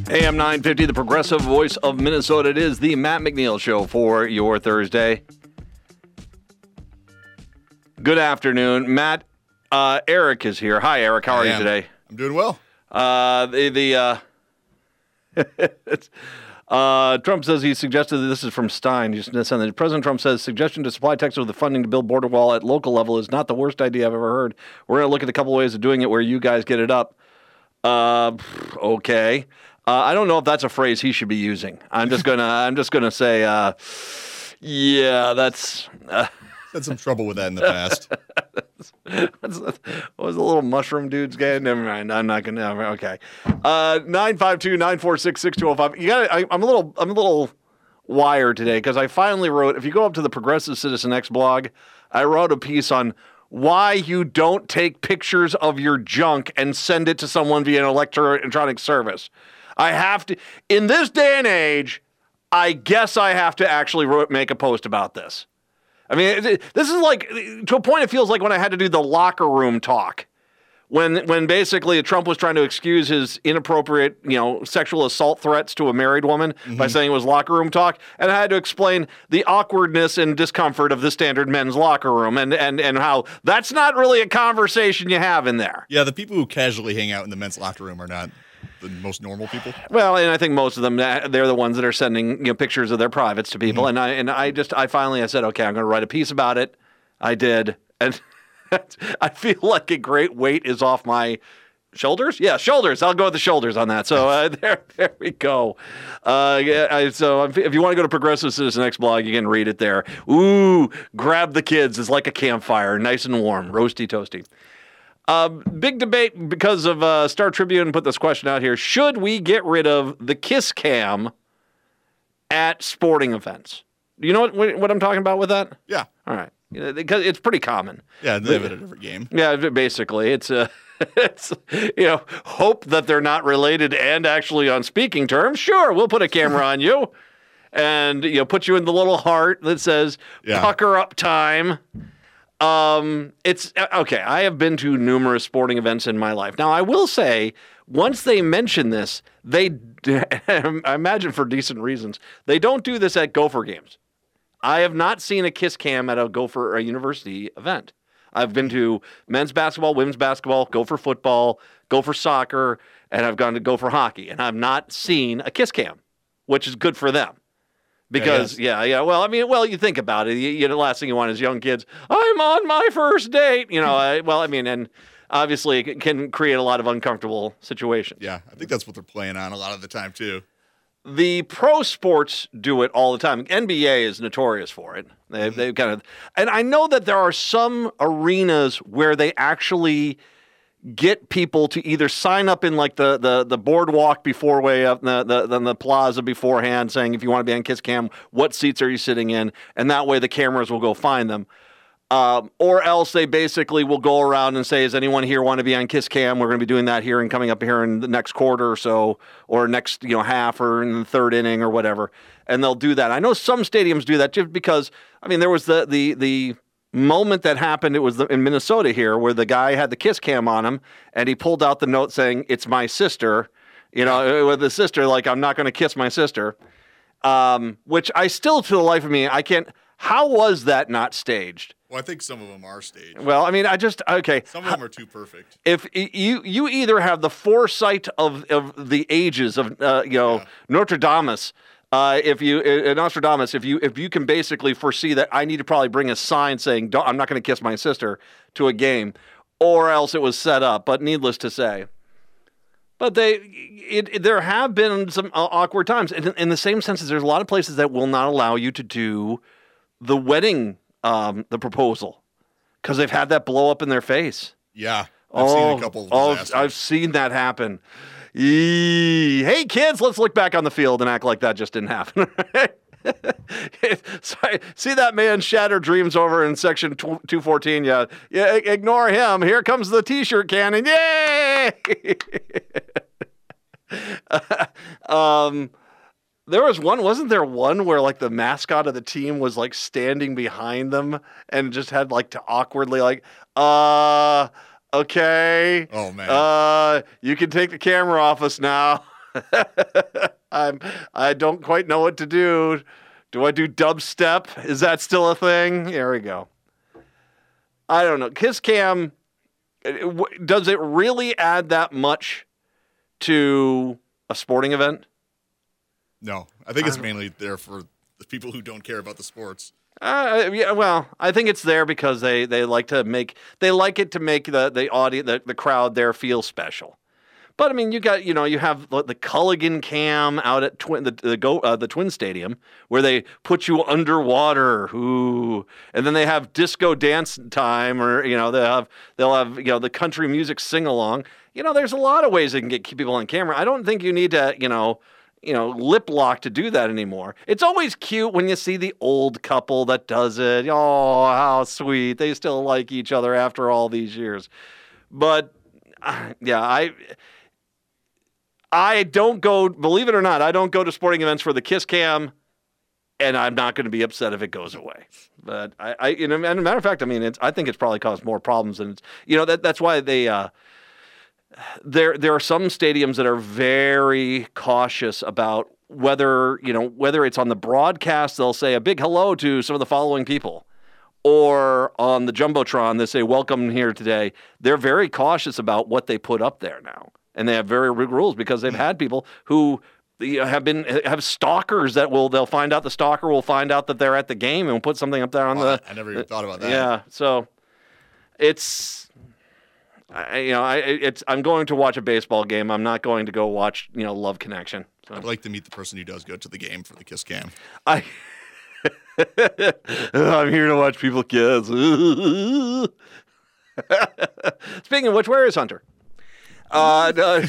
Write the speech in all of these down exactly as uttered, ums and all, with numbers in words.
A M nine fifty, the progressive voice of Minnesota. It is the Matt McNeil Show for your Thursday. Good afternoon. Matt, uh, Eric is here. Hi, Eric. How are you today? I'm doing well. Uh, the the uh, uh, Trump says he suggested that this is from Stein. Just President Trump says suggestion to supply Texas with the funding to build border wall at local level is not the worst idea I've ever heard. We're going to look at a couple ways of doing it where you guys get it up. Uh, okay. Uh, I don't know if that's a phrase he should be using. I'm just gonna. I'm just gonna say, uh, yeah, that's. Uh, Had some trouble with that in the past. What was the little mushroom dude's game? Never mind. I'm not gonna. Okay. Uh, nine five two nine four six six two zero five. You got. I'm a little. I'm a little wired today because I finally wrote. If you go up to the Progressive Citizen X blog, I wrote a piece on why you don't take pictures of your junk and send it to someone via an electronic service. I have to, in this day and age, I guess I have to actually make a post about this. I mean, this is like, to a point, it feels like when I had to do the locker room talk. When when basically Trump was trying to excuse his inappropriate, you know, sexual assault threats to a married woman mm-hmm. by saying it was locker room talk. And I had to explain the awkwardness and discomfort of the standard men's locker room and, and, and how that's not really a conversation you have in there. Yeah, the people who casually hang out in the men's locker room are not the most normal people. Well, and I think most of them, they're the ones that are sending, you know, pictures of their privates to people. Mm-hmm. And I and I just, I finally, I said, okay, I'm going to write a piece about it. I did. And I feel like a great weight is off my shoulders. Yeah, shoulders. I'll go with the shoulders on that. So uh, there, there we go. Uh, yeah, I, so if you want to go to Progressive Citizen X blog, you can read it there. Ooh, grab the kids. It's like a campfire, nice and warm, roasty toasty. Uh, big debate because of uh, Star Tribune put this question out here. Should we get rid of the kiss cam at sporting events? Do you know what, what I'm talking about with that? Yeah. All right. Because it's pretty common. Yeah, they have it at every game. Yeah, basically. It's, uh, it's, you know, hope that they're not related and actually on speaking terms. Sure, we'll put a camera on you and, you know, put you in the little heart that says yeah. pucker up time. Um, it's okay. I have been to numerous sporting events in my life. Now, I will say, once they mention this, they, I imagine for decent reasons, they don't do this at Gopher games. I have not seen a kiss cam at a Gopher a university event. I've been to men's basketball, women's basketball, Gopher football, Gopher soccer, and I've gone to Gopher hockey, and I've not seen a kiss cam, which is good for them. Because, yeah, yeah, well, I mean, well, you think about it. You, you know, the last thing you want is young kids, I'm on my first date. You know, I, well, I mean, and obviously it can create a lot of uncomfortable situations. Yeah, I think that's what they're playing on a lot of the time, too. The pro sports do it all the time. N B A is notorious for it. They, mm-hmm. they kind of, and I know that there are some arenas where they actually get people to either sign up in like the the, the boardwalk before way up the, the the the plaza beforehand, saying if you want to be on Kiss Cam, what seats are you sitting in, and that way the cameras will go find them. Um, or else they basically will go around and say, "Does anyone here want to be on Kiss Cam? We're going to be doing that here and coming up here in the next quarter or so, or next you know half or in the third inning or whatever." And they'll do that. I know some stadiums do that just because. I mean, there was the the the. moment that happened, it was the, in Minnesota here, where the guy had the kiss cam on him, and he pulled out the note saying, "It's my sister," you know, with the sister, like, I'm not going to kiss my sister, um, which I still, to the life of me, I can't, how was that not staged? Well, I think some of them are staged. Well, I mean, I just, okay. Some of them are too perfect. If you you either have the foresight of, of the ages of, uh, you know, yeah. Nostradamus, Uh, if you, uh, Nostradamus, if you if you can basically foresee that I need to probably bring a sign saying Don't, I'm not going to kiss my sister to a game, or else it was set up. But needless to say, but they it, it, there have been some uh, awkward times. In, in the same sense as there's a lot of places that will not allow you to do the wedding, um, the proposal, because they've had that blow up in their face. Yeah, I've oh, seen a couple of disasters. Oh, I've seen that happen. Eee. Hey, kids, let's look back on the field and act like that just didn't happen. Sorry, see that man's shattered dreams over in section two fourteen? Yeah, yeah. Ignore him. Here comes the T-shirt cannon. Yay! um, there was one. Wasn't there one where like the mascot of the team was like standing behind them and just had like to awkwardly like, uh. Okay. Oh, man. Uh, you can take the camera off us now. I'm, I don't quite know what to do. Do I do dubstep? Is that still a thing? There we go. I don't know. Kiss cam, does it really add that much to a sporting event? No, I think it's mainly there for the people who don't care about the sports. Uh, yeah, well, I think it's there because they, they like to make they like it to make the the audience the, the crowd there feel special. But I mean, you got you know you have the, the Culligan cam out at Twin the the go uh, the Twin Stadium where they put you underwater, ooh, and then they have disco dance time, or you know they have they'll have you know the country music sing along. You know, there's a lot of ways they can get people on camera. I don't think you need to you know you know lip lock to do that anymore. It's always cute when you see the old couple that does it. Oh, how sweet! They still like each other after all these years. But uh, yeah, I. I don't go, believe it or not, I don't go to sporting events for the kiss cam, and I'm not going to be upset if it goes away. But I, I you know, and as a matter of fact, I mean, it's, I think it's probably caused more problems than it's, you know, that that's why they, uh, there, there are some stadiums that are very cautious about whether, you know, whether it's on the broadcast, they'll say a big hello to some of the following people, or on the Jumbotron, they say, welcome here today. They're very cautious about what they put up there now. And they have very strict rules because they've had people who have been have stalkers that will they'll find out the stalker will find out that they're at the game and will put something up there on well, the. I never even thought about that. Yeah, so it's, I, you know, I it's I'm going to watch a baseball game. I'm not going to go watch you know Love Connection. So. I'd like to meet the person who does go to the game for the kiss cam. I. I'm here to watch people kiss. Speaking of which, where is Hunter? Uh, no.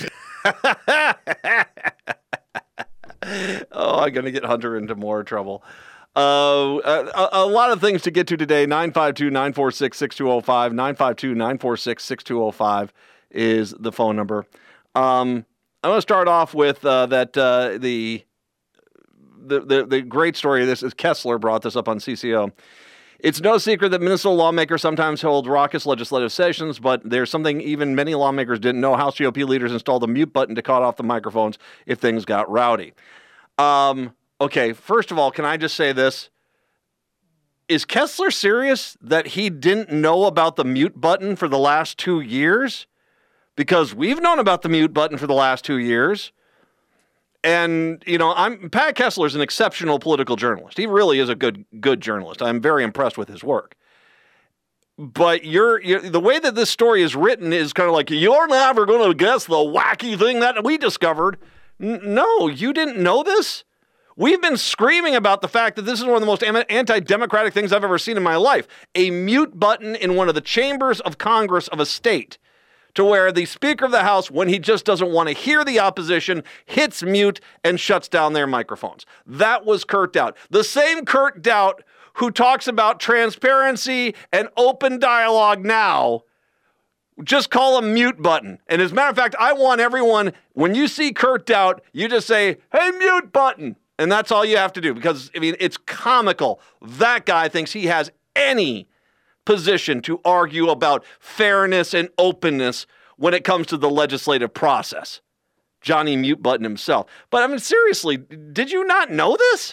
Oh, I'm going to get Hunter into more trouble. Uh, a, a lot of things to get to today. nine five two, nine four six, six two zero five. nine five two, nine four six, six two zero five is the phone number. Um, I want to start off with uh, that uh, the, the, the, the great story of this is Kessler brought this up on C C O. It's no secret that Minnesota lawmakers sometimes hold raucous legislative sessions, but there's something even many lawmakers didn't know. House G O P leaders installed a mute button to cut off the microphones if things got rowdy. Um, okay, first of all, can I just say this? Is Kessler serious that he didn't know about the mute button for the last two years? Because we've known about the mute button for the last two years. And, you know, I'm Pat Kessler's an exceptional political journalist. He really is a good good journalist. I'm very impressed with his work. But you're, you're the way that this story is written is kind of like, you're never going to guess the wacky thing that we discovered. N- no, you didn't know this? We've been screaming about the fact that this is one of the most anti-democratic things I've ever seen in my life. A mute button in one of the chambers of Congress of a state, to where the Speaker of the House, when he just doesn't want to hear the opposition, hits mute and shuts down their microphones. That was Kurt Doubt. The same Kurt Doubt who talks about transparency and open dialogue now, just call a mute button. And as a matter of fact, I want everyone, when you see Kurt Doubt, you just say, hey, mute button. And that's all you have to do, because, I mean, it's comical. That guy thinks he has any position to argue about fairness and openness when it comes to the legislative process. Johnny Mute Button himself. But I mean, seriously, did you not know this?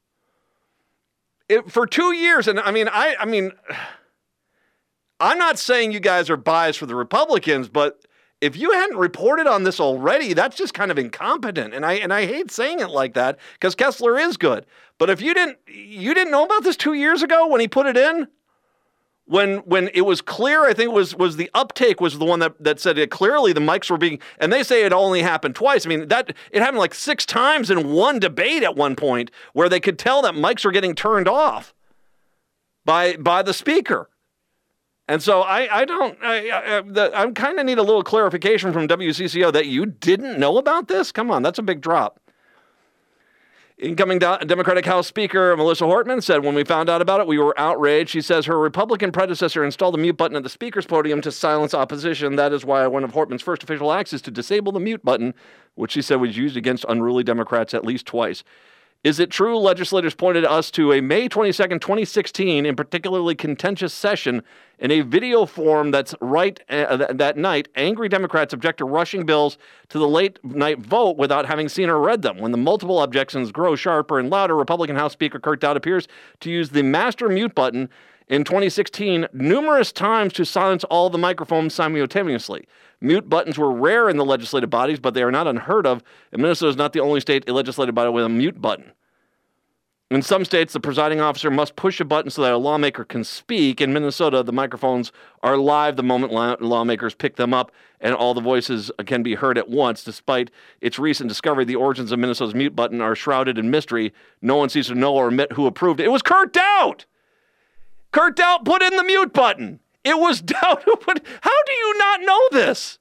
It, for two years, and I mean, I, I mean, I'm not saying you guys are biased for the Republicans, but if you hadn't reported on this already, that's just kind of incompetent. And I and I hate saying it like that because Kessler is good. But if you didn't, you didn't know about this two years ago when he put it in. When when it was clear, I think it was was the uptake was the one that, that said it clearly the mics were being, and they say it only happened twice. I mean, that it happened like six times in one debate at one point where they could tell that mics were getting turned off by by the speaker. And so I, I don't, I, I, the, I kind of need a little clarification from W C C O that you didn't know about this? Come on, that's a big drop. Incoming Democratic House Speaker Melissa Hortman said, when we found out about it, we were outraged. She says her Republican predecessor installed the mute button at the speaker's podium to silence opposition. That is why one of Hortman's first official acts is to disable the mute button, which she said was used against unruly Democrats at least twice. Is it true legislators pointed us to a May twenty-second, twenty sixteen, in particularly contentious session in a video form that's right uh, th- that night? Angry Democrats object to rushing bills to the late night vote without having seen or read them. When the multiple objections grow sharper and louder, Republican House Speaker Kurt Dowd appears to use the master mute button in twenty sixteen numerous times to silence all the microphones simultaneously. Mute buttons were rare in the legislative bodies, but they are not unheard of, and Minnesota is not the only state legislative body with a mute button. In some states, the presiding officer must push a button so that a lawmaker can speak. In Minnesota, the microphones are live the moment law- lawmakers pick them up, and all the voices can be heard at once. Despite its recent discovery, the origins of Minnesota's mute button are shrouded in mystery. No one seems to know or admit who approved it. It was Kurt Dowd! Kurt Dowd put in the mute button. It was Dowd who put... How do you not know this?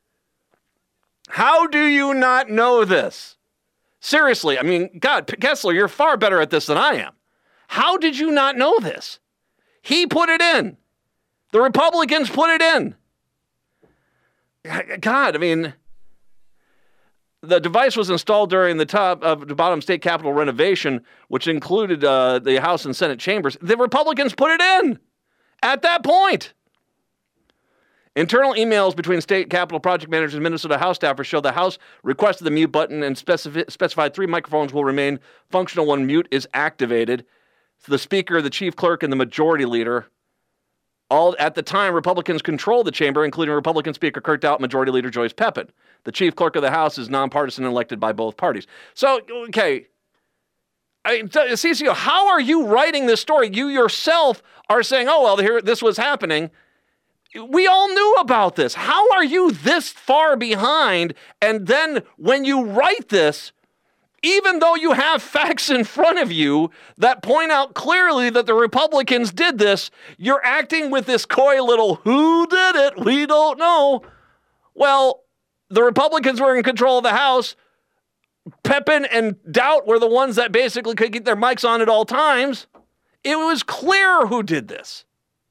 How do you not know this? Seriously, I mean, God, Kessler, you're far better at this than I am. How did you not know this? He put it in. The Republicans put it in. God, I mean, the device was installed during the top of the bottom state capitol renovation, which included uh, the House and Senate chambers. The Republicans put it in at that point. Internal emails between state capitol project managers and Minnesota House staffers show the House requested the mute button and specifi- specified three microphones will remain functional when mute is activated. So the Speaker, the Chief Clerk, and the Majority Leader. All at the time, Republicans controlled the chamber, including Republican Speaker Kurt Dowd, Majority Leader Joyce Pepin. The Chief Clerk of the House is nonpartisan and elected by both parties. So, okay, I mean, C C O, how are you writing this story? You yourself are saying, oh, well, here this was happening. We all knew about this. How are you this far behind? And then when you write this, even though you have facts in front of you that point out clearly that the Republicans did this, you're acting with this coy little, who did it? We don't know. Well, the Republicans were in control of the House. Pepin and Dowd were the ones that basically could get their mics on at all times. It was clear who did this.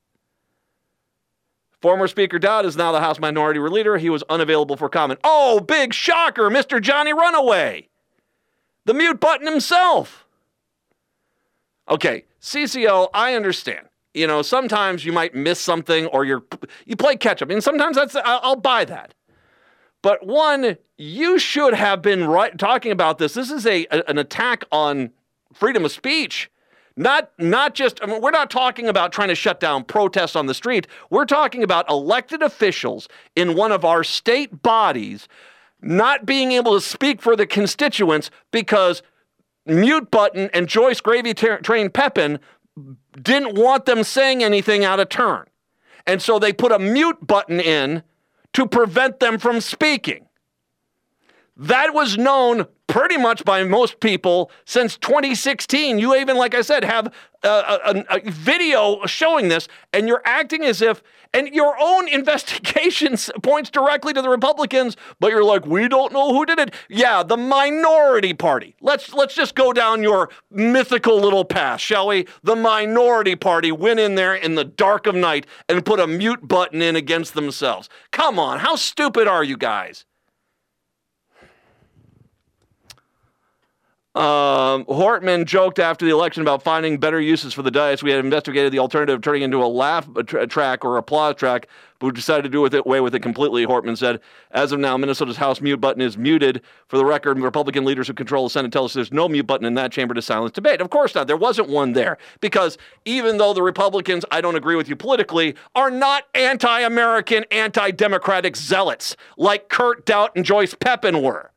Former Speaker Dowd is now the House Minority Leader. He was unavailable for comment. Oh, big shocker, Mister Johnny Runaway. The mute button himself. Okay, C C O, I understand. You know, sometimes you might miss something or you're you play catch up. And sometimes that's I'll buy that. But one, you should have been right talking about this. This is a, a an attack on freedom of speech. Not, not just, I mean, we're not talking about trying to shut down protests on the street. We're talking about elected officials in one of our state bodies not being able to speak for the constituents because mute button and Joyce Gravy Tra- Train Pepin didn't want them saying anything out of turn. And so they put a mute button in to prevent them from speaking. That was known pretty much by most people since twenty sixteen. You even, like I said, have a, a, a video showing this, and you're acting as if, and your own investigations points directly to the Republicans, but you're like, we don't know who did it. Yeah, the minority party. Let's let's just go down your mythical little path, shall we? The minority party went in there in the dark of night and put a mute button in against themselves. Come on, how stupid are you guys? Um, Hortman joked after the election about finding better uses for the dice. We had investigated the alternative of turning into a laugh tra- track or applause track, but we decided to do with it, away with it completely, Hortman said. As of now, Minnesota's House mute button is muted. For the record, Republican leaders who control the Senate tell us there's no mute button in that chamber to silence debate. Of course not. There wasn't one there. Because even though the Republicans, I don't agree with you politically, are not anti-American, anti-democratic zealots like Kurt Dowd and Joyce Pepin were.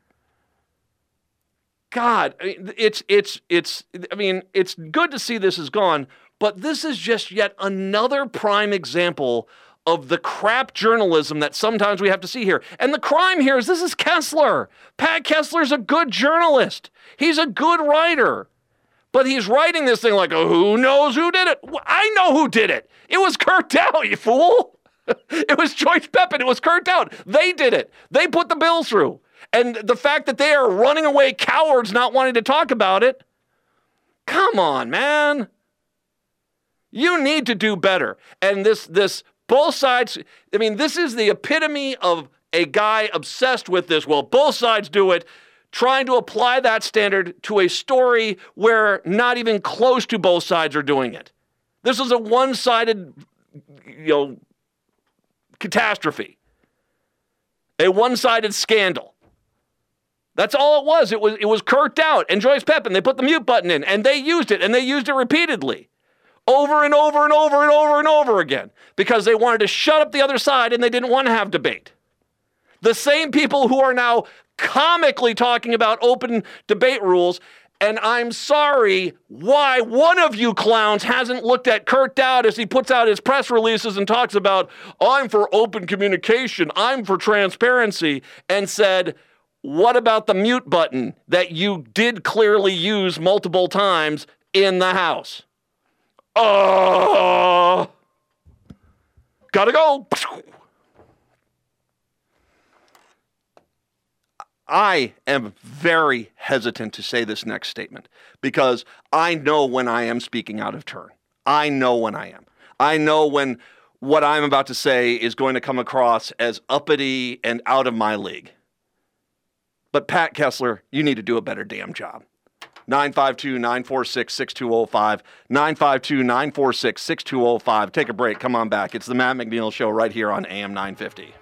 God, it's, it's, it's, I mean, it's good to see this is gone, but this is just yet another prime example of the crap journalism that sometimes we have to see here. And the crime here is this is Kessler. Pat Kessler's a good journalist. He's a good writer. But he's writing this thing like, oh, who knows who did it? Well, I know who did it. It was Kurt Dowd, you fool. It was Joyce Pepin. It was Kurt Dowd. They did it. They put the bill through. And the fact that they are running away cowards not wanting to talk about it, come on, man. You need to do better. And this, this both sides, I mean, this is the epitome of a guy obsessed with this. Well, both sides do it trying to apply that standard to a story where not even close to both sides are doing it. This is a one-sided, you know, catastrophe, a one-sided scandal. That's all it was. It was it was Kurt Doubt and Joyce Pepin. They put the mute button in, and they used it, and they used it repeatedly, over and over and over and over and over again, because they wanted to shut up the other side and they didn't want to have debate. The same people who are now comically talking about open debate rules, and I'm sorry why one of you clowns hasn't looked at Kurt Doubt as he puts out his press releases and talks about, I'm for open communication, I'm for transparency, and said, what about the mute button that you did clearly use multiple times in the House? Uh, gotta go. I am very hesitant to say this next statement because I know when I am speaking out of turn. I know when I am. I know when what I'm about to say is going to come across as uppity and out of my league. But Pat Kessler, you need to do a better damn job. nine five two, nine four six, six two zero five, nine five two, nine four six, six two zero five. Take a break. Come on back. It's the Matt McNeil Show right here on A M nine fifty.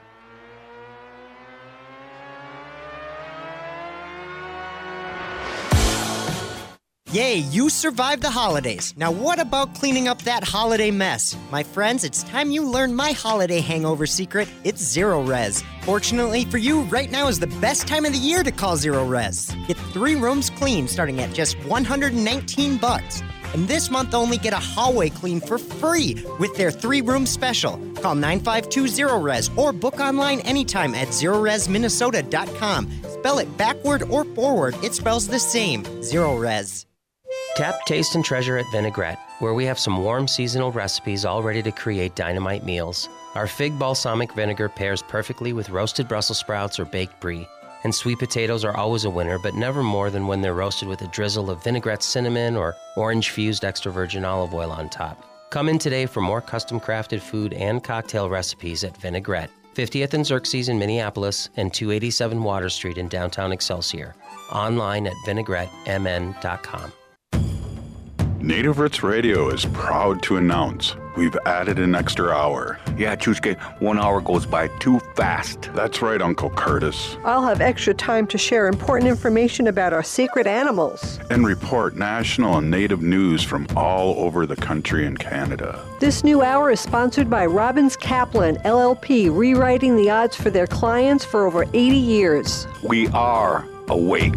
Yay, you survived the holidays. Now what about cleaning up that holiday mess? My friends, it's time you learn my holiday hangover secret. It's Zero Res. Fortunately for you, right now is the best time of the year to call Zero Res. Get three rooms clean starting at just one hundred nineteen bucks. And this month only get a hallway clean for free with their three-room special. Call nine five two zero res or book online anytime at zero res minnesota dot com. Spell it backward or forward, it spells the same. Zero Res. Tap, taste, and treasure at Vinaigrette, where we have some warm seasonal recipes all ready to create dynamite meals. Our fig balsamic vinegar pairs perfectly with roasted Brussels sprouts or baked brie. And sweet potatoes are always a winner, but never more than when they're roasted with a drizzle of vinaigrette cinnamon or orange-fused extra virgin olive oil on top. Come in today for more custom-crafted food and cocktail recipes at Vinaigrette, fiftieth and Xerxes in Minneapolis and two eighty-seven Water Street in downtown Excelsior. Online at vinaigrette m n dot com. Native Roots Radio is proud to announce we've added an extra hour. Yeah, Chushke, one hour goes by too fast. That's right, Uncle Curtis. I'll have extra time to share important information about our secret animals. And report national and native news from all over the country and Canada. This new hour is sponsored by Robbins Kaplan, L L P, rewriting the odds for their clients for over eighty years. We are awake.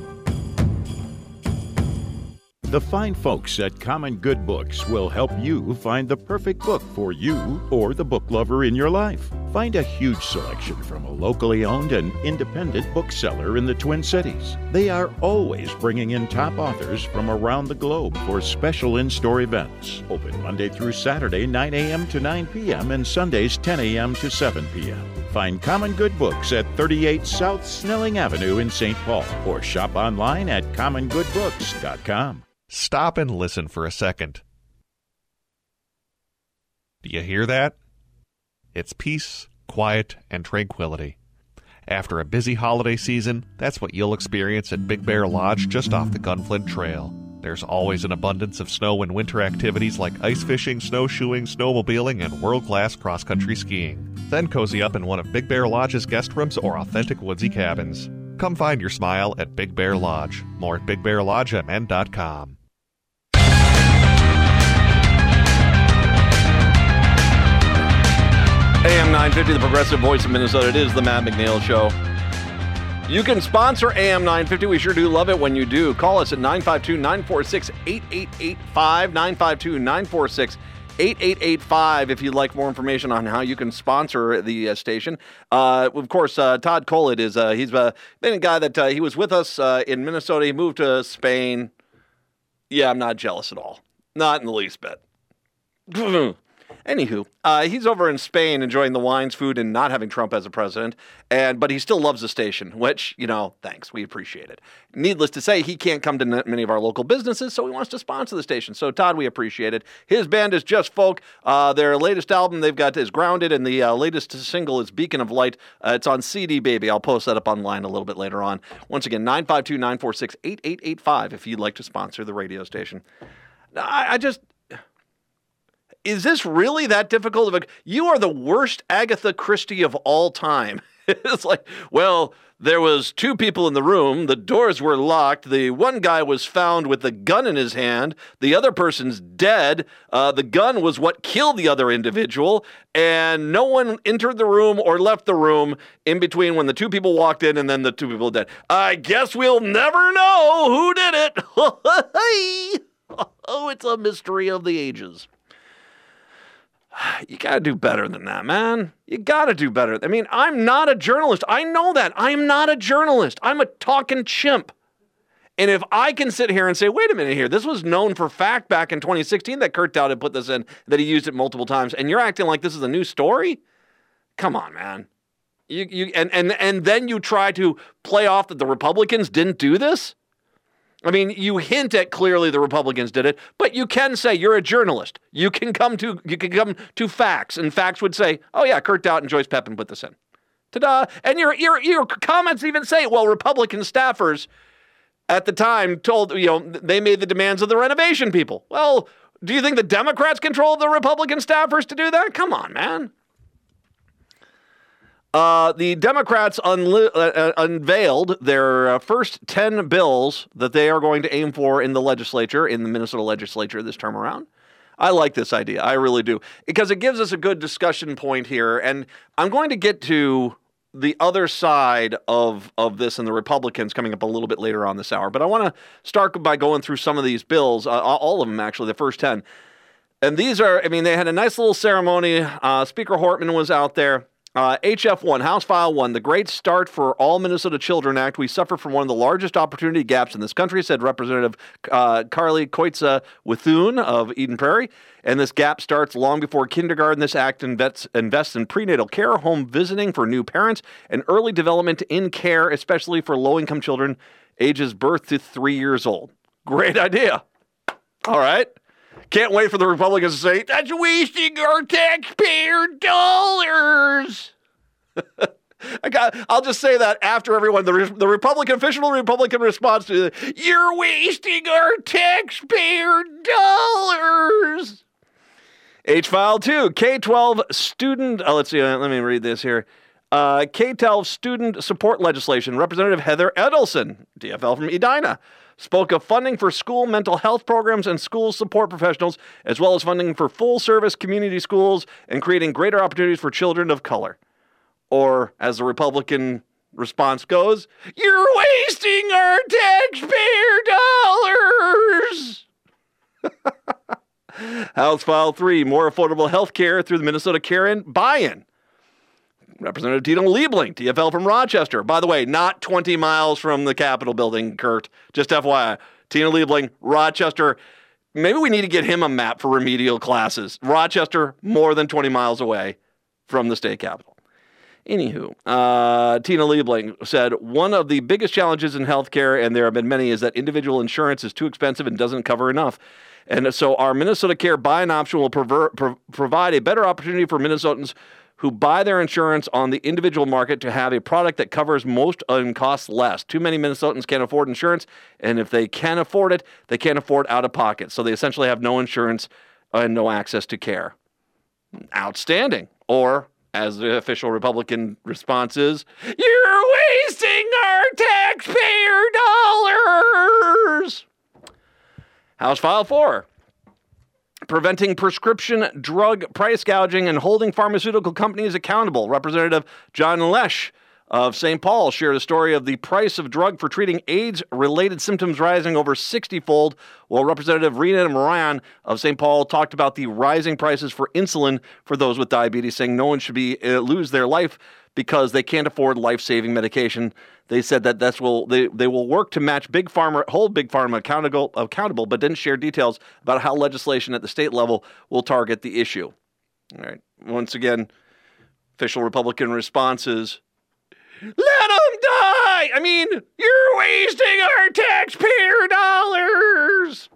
The fine folks at Common Good Books will help you find the perfect book for you or the book lover in your life. Find a huge selection from a locally owned and independent bookseller in the Twin Cities. They are always bringing in top authors from around the globe for special in-store events. Open Monday through Saturday, nine a.m. to nine p.m. and Sundays, ten a.m. to seven p.m. Find Common Good Books at thirty-eight South Snelling Avenue in Saint Paul or shop online at common good books dot com. Stop and listen for a second. Do you hear that? It's peace, quiet, and tranquility. After a busy holiday season, that's what you'll experience at Big Bear Lodge just off the Gunflint Trail. There's always an abundance of snow and winter activities like ice fishing, snowshoeing, snowmobiling, and world-class cross-country skiing. Then cozy up in one of Big Bear Lodge's guest rooms or authentic woodsy cabins. Come find your smile at Big Bear Lodge. More at big bear lodge m n dot com. A M nine fifty, the progressive voice of Minnesota. It is the Matt McNeil Show. You can sponsor A M nine fifty. We sure do love it when you do. Call us at nine five two, nine four six, eight eight eight five, nine five two, nine four six, eight eight eight five if you'd like more information on how you can sponsor the uh, station. Uh, of course, uh, Todd Collett is, uh, he's uh, been a guy that uh, he was with us uh, in Minnesota. He moved to Spain. Yeah, I'm not jealous at all. Not in the least bit. Anywho, uh, he's over in Spain enjoying the wines, food, and not having Trump as a president. And but he still loves the station, which, you know, thanks. We appreciate it. Needless to say, he can't come to n- many of our local businesses, so he wants to sponsor the station. So, Todd, we appreciate it. His band is Just Folk. Uh, their latest album they've got is Grounded, and the uh, latest single is Beacon of Light. Uh, it's on C D, baby. I'll post that up online a little bit later on. Once again, nine five two, nine four six, eight eight eight five if you'd like to sponsor the radio station. I, I just... Is this really that difficult of a... You are the worst Agatha Christie of all time. It's like, well, there was two people in the room. The doors were locked. The one guy was found with the gun in his hand. The other person's dead. Uh, the gun was what killed the other individual. And no one entered the room or left the room in between when the two people walked in and then the two people dead. I guess we'll never know who did it. Oh, it's a mystery of the ages. You got to do better than that, man. You got to do better. I mean, I'm not a journalist. I know that. I'm not a journalist. I'm a talking chimp. And if I can sit here and say, wait a minute here, this was known for fact back in twenty sixteen that Kurt Dowd had put this in, that he used it multiple times, and you're acting like this is a new story? Come on, man. You, you, and, and, and then you try to play off that the Republicans didn't do this? I mean, you hint at clearly the Republicans did it, but you can say you're a journalist. You can come to you can come to facts, and facts would say, "Oh yeah, Kurt Dowd and Joyce Pepin put this in." Ta-da! And your your your comments even say, "Well, Republican staffers at the time told you know they made the demands of the renovation people." Well, do you think the Democrats control the Republican staffers to do that? Come on, man. Uh, the Democrats unli- uh, unveiled their uh, first ten bills that they are going to aim for in the legislature, in the Minnesota legislature this term around. I like this idea. I really do. Because it gives us a good discussion point here. And I'm going to get to the other side of, of this and the Republicans coming up a little bit later on this hour. But I want to start by going through some of these bills, uh, all of them actually, the first ten. And these are, I mean, they had a nice little ceremony. Uh, Speaker Hortman was out there. Uh, H F one, House File one, the Great Start for All Minnesota Children Act. We suffer from one of the largest opportunity gaps in this country, said Representative uh, Carly Koitza-Withun of Eden Prairie. And this gap starts long before kindergarten. This act invests, invests in prenatal care, home visiting for new parents, and early development in care, especially for low-income children ages birth to three years old. Great idea. All right. Can't wait for the Republicans to say, that's wasting our taxpayer dollars. I got, I'll just say that after everyone, the, the Republican, official Republican response to it, you're wasting our taxpayer dollars. H-File two, K twelve student, oh, let's see, uh, let me read this here. Uh, K twelve student support legislation. Representative Heather Edelson, D F L from Edina, spoke of funding for school mental health programs and school support professionals, as well as funding for full-service community schools and creating greater opportunities for children of color. Or, as the Republican response goes, you're wasting our taxpayer dollars! House File three, more affordable health care through the Minnesota Care Buy-In. Representative Tina Liebling, T F L from Rochester. By the way, not twenty miles from the Capitol building, Kurt. Just F Y I. Tina Liebling, Rochester. Maybe we need to get him a map for remedial classes. Rochester, more than twenty miles away from the state capitol. Anywho, uh, Tina Liebling said, one of the biggest challenges in healthcare, and there have been many, is that individual insurance is too expensive and doesn't cover enough. And so our Minnesota Care Buy-In option will prover- pro- provide a better opportunity for Minnesotans who buy their insurance on the individual market to have a product that covers most and costs less. Too many Minnesotans can't afford insurance, and if they can afford it, they can't afford out of pocket. So they essentially have no insurance and no access to care. Outstanding. Or, as the official Republican response is, you're wasting our taxpayer dollars! House File four. Preventing prescription drug price gouging and holding pharmaceutical companies accountable. Representative John Lesh of Saint Paul shared a story of the price of drug for treating AIDS-related symptoms rising over sixty-fold, while Representative Rena Moran of Saint Paul talked about the rising prices for insulin for those with diabetes, saying no one should be uh, lose their life because they can't afford life-saving medication. They said that that's will they, they will work to match Big Pharma, hold Big Pharma accountable, accountable, but didn't share details about how legislation at the state level will target the issue. All right. Once again, official Republican response is, let them die! I mean, you're wasting our taxpayer dollars!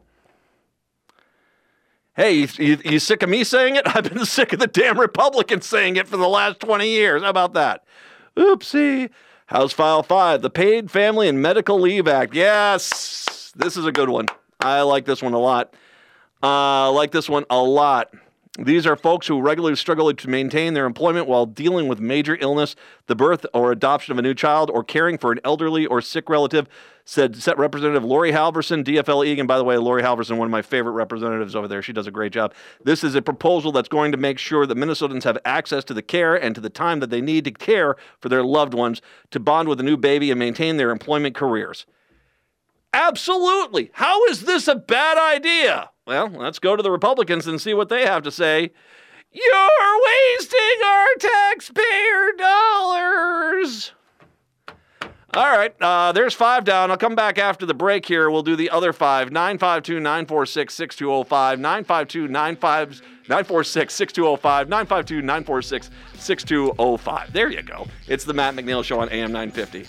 Hey, you, you, you sick of me saying it? I've been sick of the damn Republicans saying it for the last twenty years. How about that? Oopsie. House File five, the Paid Family and Medical Leave Act. Yes, this is a good one. I like this one a lot. I uh, like this one a lot. These are folks who regularly struggle to maintain their employment while dealing with major illness, the birth or adoption of a new child, or caring for an elderly or sick relative, said Set Representative Lori Halverson, D F L Eagan. By the way, Lori Halverson, one of my favorite representatives over there. She does a great job. This is a proposal that's going to make sure that Minnesotans have access to the care and to the time that they need to care for their loved ones, to bond with a new baby and maintain their employment careers. Absolutely. How is this a bad idea? Well, let's go to the Republicans and see what they have to say. You're wasting our taxpayer dollars. All right, uh, there's five down. I'll come back after the break here. We'll do the other five. nine five two, nine four six, six two zero five. nine five two, nine four six, six two zero five. nine five two, nine four six, six two zero five. There you go. It's the Matt McNeil Show on A M nine fifty.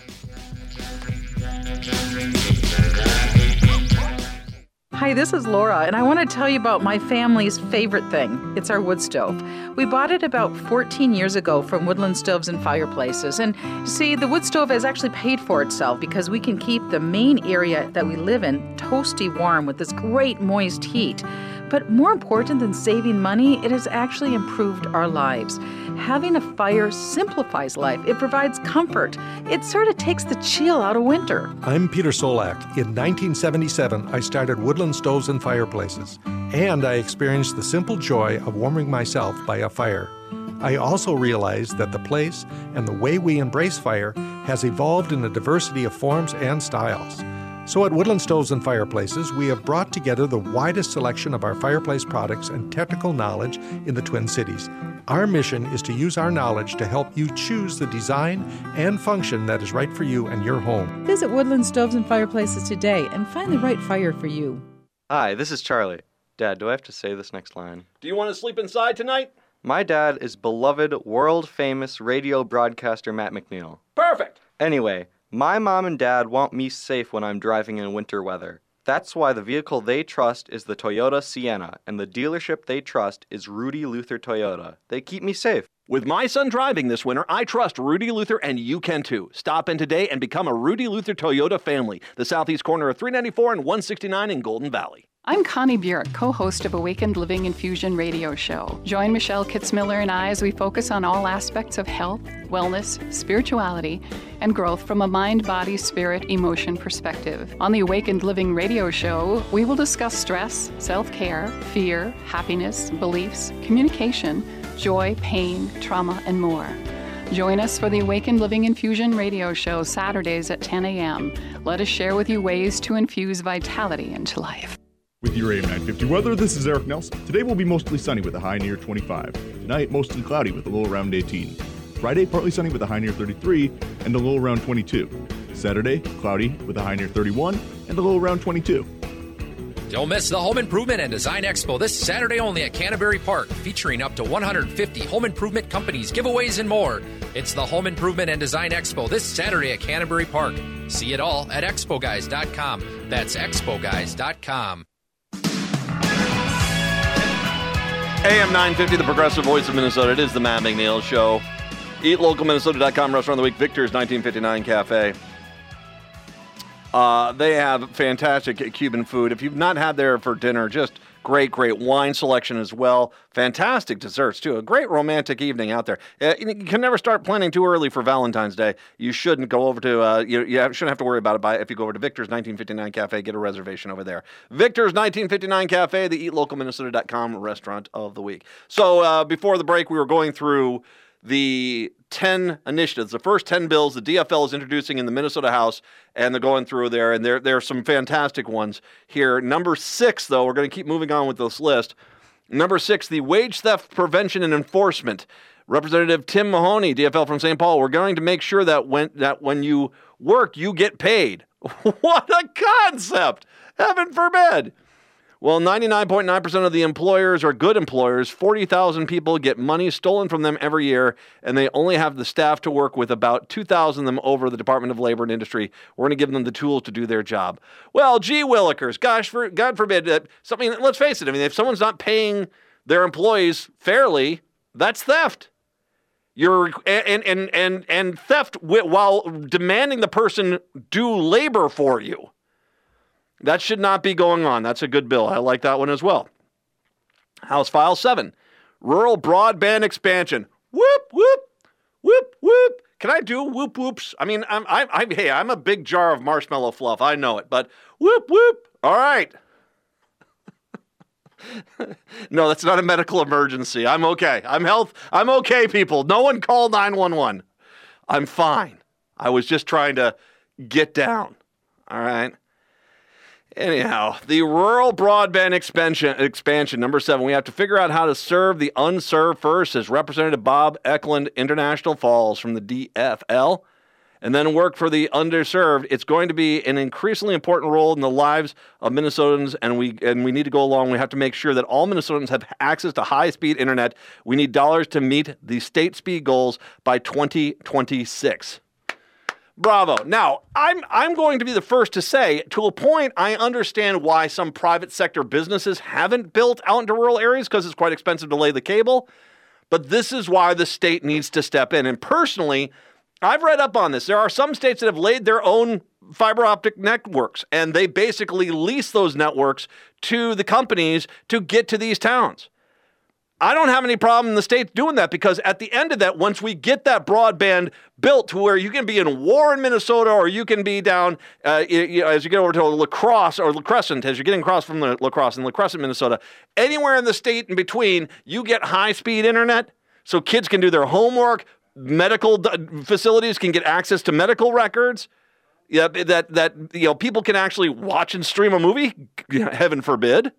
Hi, this is Laura, and I want to tell you about my family's favorite thing. It's our wood stove. We bought it about fourteen years ago from Woodland Stoves and Fireplaces. And see, the wood stove has actually paid for itself because we can keep the main area that we live in toasty warm with this great moist heat. But more important than saving money, it has actually improved our lives. Having a fire simplifies life. It provides comfort. It sort of takes the chill out of winter. I'm Peter Solak. In nineteen seventy-seven, I started Woodland Stoves and Fireplaces, and I experienced the simple joy of warming myself by a fire. I also realized that the place and the way we embrace fire has evolved in a diversity of forms and styles. So at Woodland Stoves and Fireplaces, we have brought together the widest selection of our fireplace products and technical knowledge in the Twin Cities. Our mission is to use our knowledge to help you choose the design and function that is right for you and your home. Visit Woodland Stoves and Fireplaces today and find the right fire for you. Hi, this is Charlie. Dad, do I have to say this next line? Do you want to sleep inside tonight? My dad is beloved, world-famous radio broadcaster Matt McNeil. Perfect! Anyway, my mom and dad want me safe when I'm driving in winter weather. That's why the vehicle they trust is the Toyota Sienna, and the dealership they trust is Rudy Luther Toyota. They keep me safe. With my son driving this winter, I trust Rudy Luther, and you can too. Stop in today and become a Rudy Luther Toyota family. The southeast corner of three ninety-four and one sixty-nine in Golden Valley. I'm Connie Burek, co-host of Awakened Living Infusion radio show. Join Michelle Kitzmiller and I as we focus on all aspects of health, wellness, spirituality, and growth from a mind, body, spirit, emotion perspective. On the Awakened Living radio show, we will discuss stress, self-care, fear, happiness, beliefs, communication, joy, pain, trauma, and more. Join us for the Awakened Living Infusion radio show Saturdays at ten a.m. Let us share with you ways to infuse vitality into life. With your A M nine fifty weather, this is Eric Nelson. Today will be mostly sunny with a high near twenty-five. Tonight, mostly cloudy with a low around eighteen. Friday, partly sunny with a high near thirty-three and a low around twenty-two. Saturday, cloudy with a high near thirty-one and a low around twenty-two. Don't miss the Home Improvement and Design Expo this Saturday only at Canterbury Park, featuring up to one hundred fifty home improvement companies, giveaways, and more. It's the Home Improvement and Design Expo this Saturday at Canterbury Park. See it all at expo guys dot com. That's expo guys dot com. A M nine fifty, the progressive voice of Minnesota. It is the Matt McNeil Show. eat local minnesota dot com, restaurant of the week, Victor's nineteen fifty-nine Cafe. Uh, they have fantastic Cuban food. If you've not had there for dinner, just great, great wine selection as well. Fantastic desserts, too. A great romantic evening out there. Uh, you can never start planning too early for Valentine's Day. You shouldn't go over to, uh, you, you shouldn't have to worry about it by, if you go over to Victor's nineteen fifty-nine Cafe, get a reservation over there. Victor's nineteen fifty-nine Cafe, the eat local minnesota dot com restaurant of the week. So uh, before the break, we were going through the ten initiatives, the first ten bills the D F L is introducing in the Minnesota House, and they're going through there, and there, there are some fantastic ones here. Number six, though, we're going to keep moving on with this list. Number six, the Wage Theft Prevention and Enforcement. Representative Tim Mahoney, D F L from Saint Paul, we're going to make sure that when, that when you work, you get paid. What a concept! Heaven forbid! Well, ninety-nine point nine percent of the employers are good employers. forty thousand people get money stolen from them every year, and they only have the staff to work with about two thousand of them over the Department of Labor and Industry. We're going to give them the tools to do their job. Well, gee willikers, gosh, for, God forbid, uh, something, let's face it, I mean, if someone's not paying their employees fairly, that's theft. You're and and and and theft while demanding the person do labor for you. That should not be going on. That's a good bill. I like that one as well. House File seven, rural broadband expansion. Whoop, whoop, whoop, whoop. Can I do whoop, whoops? I mean, I'm, I'm, I'm, hey, I'm a big jar of marshmallow fluff. I know it, but whoop, whoop. All right. No, that's not a medical emergency. I'm okay. I'm health. I'm okay, people. No one call nine one one. I'm fine. I was just trying to get down. All right. Anyhow, the rural broadband expansion, expansion, number seven, we have to figure out how to serve the unserved first, as Representative Bob Eklund, International Falls from the D F L, and then work for the underserved. It's going to be an increasingly important role in the lives of Minnesotans, and we and we need to go along. We have to make sure that all Minnesotans have access to high-speed internet. We need dollars to meet the state speed goals by twenty twenty-six. Bravo. Now, I'm I'm going to be the first to say, to a point, I understand why some private sector businesses haven't built out into rural areas, because it's quite expensive to lay the cable. But this is why the state needs to step in. And personally, I've read up on this. There are some states that have laid their own fiber optic networks, and they basically lease those networks to the companies to get to these towns. I don't have any problem in the state doing that, because at the end of that, once we get that broadband built to where you can be in Warren, Minnesota, or you can be down uh, you know, as you get over to La Crosse or La Crescent, as you're getting across from the La Crosse and La Crescent, Minnesota, anywhere in the state in between, you get high-speed internet so kids can do their homework, medical d- facilities can get access to medical records, yeah, that that you know people can actually watch and stream a movie, heaven forbid.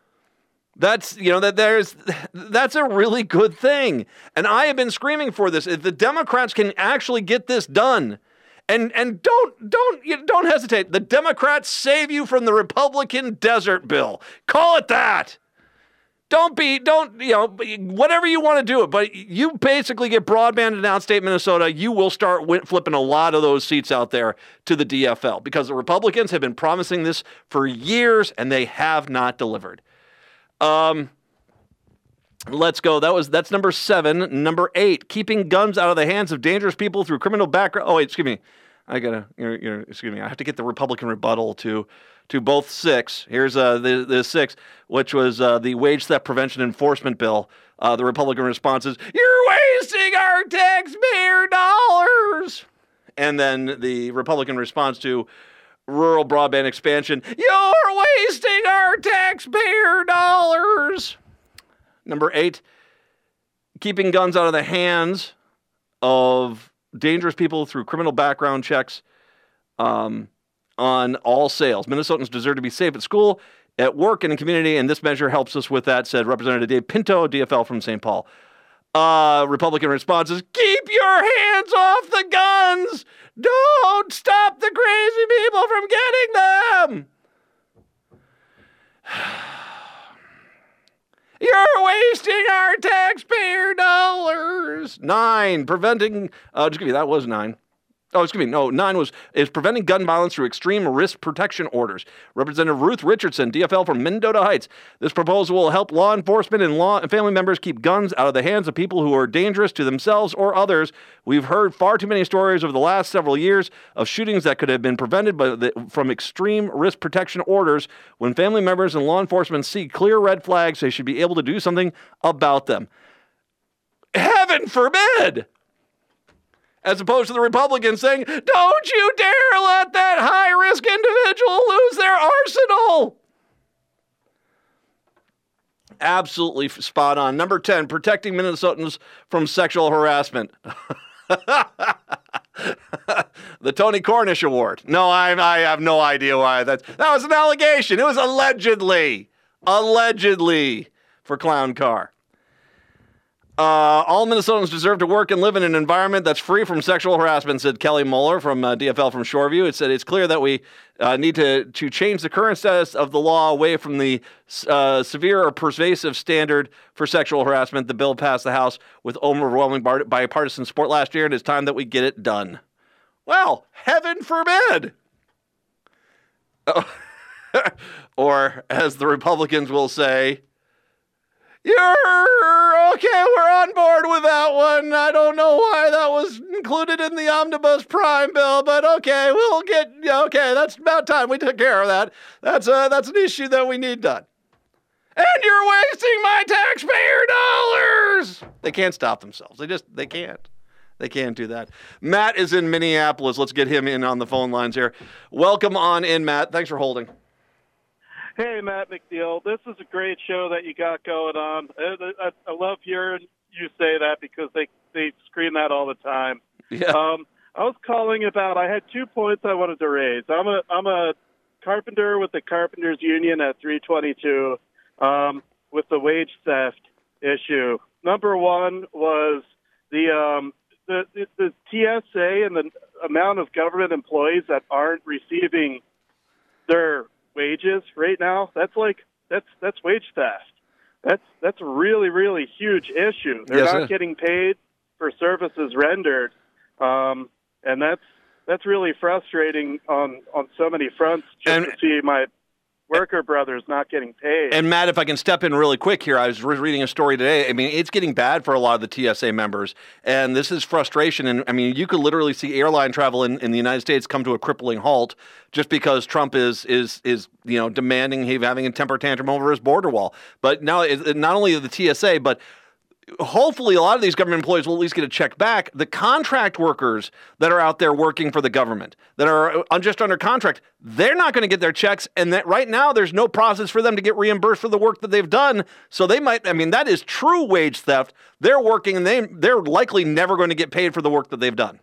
That's, you know, that there's, that's a really good thing. And I have been screaming for this. If the Democrats can actually get this done, and and don't, don't, you don't hesitate. The Democrats save you from the Republican desert bill. Call it that. Don't be, don't, you know, whatever you want to do it. But you basically get broadband in downstate Minnesota, you will start win- flipping a lot of those seats out there to the D F L, because the Republicans have been promising this for years and they have not delivered. Um, let's go. That was, that's number seven. Number eight, keeping guns out of the hands of dangerous people through criminal background. Oh, wait, excuse me. I gotta, you're, you're, excuse me. I have to get the Republican rebuttal to, to both six. Here's, uh, the, the six, which was, uh, the wage theft prevention enforcement bill. Uh, the Republican response is, you're wasting our taxpayer dollars. And then the Republican response to rural broadband expansion, you're wasting our taxpayer dollars. Number eight, keeping guns out of the hands of dangerous people through criminal background checks um, on all sales. Minnesotans deserve to be safe at school, at work, and in community, and this measure helps us with that, said Representative Dave Pinto, D F L from Saint Paul. Uh, Republican response is, keep your hands off the guns! Don't stop the crazy people from getting them! You're wasting our taxpayer dollars! Nine, preventing, uh, excuse me, that was nine. Oh, excuse me, no, nine was, is preventing gun violence through extreme risk protection orders. Representative Ruth Richardson, D F L from Mendota Heights. This proposal will help law enforcement and law and family members keep guns out of the hands of people who are dangerous to themselves or others. We've heard far too many stories over the last several years of shootings that could have been prevented by the, from extreme risk protection orders. When family members and law enforcement see clear red flags, they should be able to do something about them. Heaven forbid! As opposed to the Republicans saying, don't you dare let that high-risk individual lose their arsenal. Absolutely spot on. Number ten, protecting Minnesotans from sexual harassment. The Tony Cornish Award. No, I, I have no idea why. That's, that was an allegation. It was allegedly, allegedly for Clown Car. Uh, all Minnesotans deserve to work and live in an environment that's free from sexual harassment, said Kelly Moeller from uh, D F L from Shoreview. It said it's clear that we uh, need to, to change the current status of the law away from the uh, severe or pervasive standard for sexual harassment. The bill passed the House with overwhelming bar- bipartisan support last year, and it's time that we get it done. Well, heaven forbid. Oh. Or, as the Republicans will say, you're okay, we're on board with that one. I don't know why that was included in the Omnibus Prime bill, but okay, we'll get, okay, that's about time we took care of that. That's, a, that's an issue that we need done. And you're wasting my taxpayer dollars! They can't stop themselves. They just, they can't. They can't do that. Matt is in Minneapolis. Let's get him in on the phone lines here. Welcome on in, Matt. Thanks for holding. Hey, Matt McNeil. This is a great show that you got going on. I, I, I love hearing you say that because they, they scream that all the time. Yeah. Um, I was calling about, I had two points I wanted to raise. I'm a, I'm a carpenter with the Carpenters Union at three twenty-two um, with the wage theft issue. Number one was the, um, the, the, the T S A and the amount of government employees that aren't receiving their wages right now. That's like that's that's wage theft. That's that's a really really huge issue. They're Yes, not sir. getting paid for services rendered, um, and that's that's really frustrating on on so many fronts. Just And- to see my worker brothers not getting paid. And Matt, if I can step in really quick here, I was re- reading a story today. I mean, it's getting bad for a lot of the T S A members, and this is frustration. And I mean, you could literally see airline travel in, in the United States come to a crippling halt just because Trump is is is you know demanding he's having a temper tantrum over his border wall. But now, it, not only the T S A, but hopefully a lot of these government employees will at least get a check back. The contract workers that are out there working for the government, that are just under contract, they're not going to get their checks. And that right now there's no process for them to get reimbursed for the work that they've done. So they might, I mean, that is true wage theft. They're working and they, they're likely never going to get paid for the work that they've done.